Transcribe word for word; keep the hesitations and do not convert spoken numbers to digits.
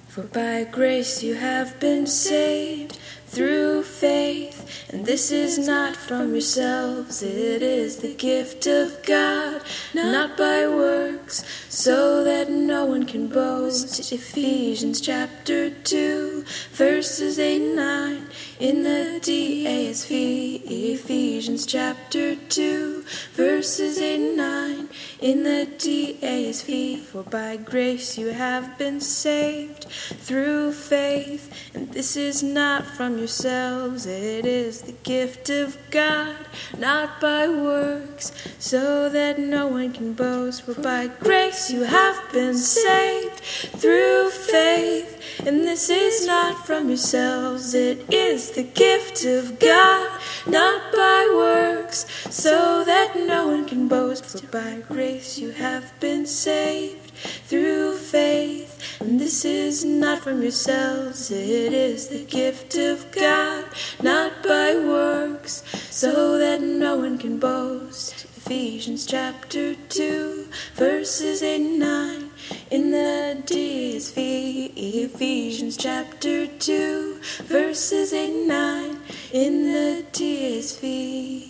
For by grace you have been saved through faith, and this is not from yourselves, it is the gift of God, not by works, so that no one can boast. Ephesians chapter two, verses eight and nine, in the D A S V. Ephesians chapter two, verses eight and nine, in the D A S V. For by grace you have been saved through faith, and this is not from yourselves, it is the gift of God, not by works, so that no one can boast. For by grace you have been saved through faith, and this is not from yourselves, it is the gift of God, not by works, so that no one can boast. For by grace you have been saved through faith, and this is not from yourselves, it is the gift of God, not by works, so that no one can boast. Ephesians chapter two, verses eight and nine, in the D A S V. Ephesians chapter two, verses eight and nine, in the D A S V.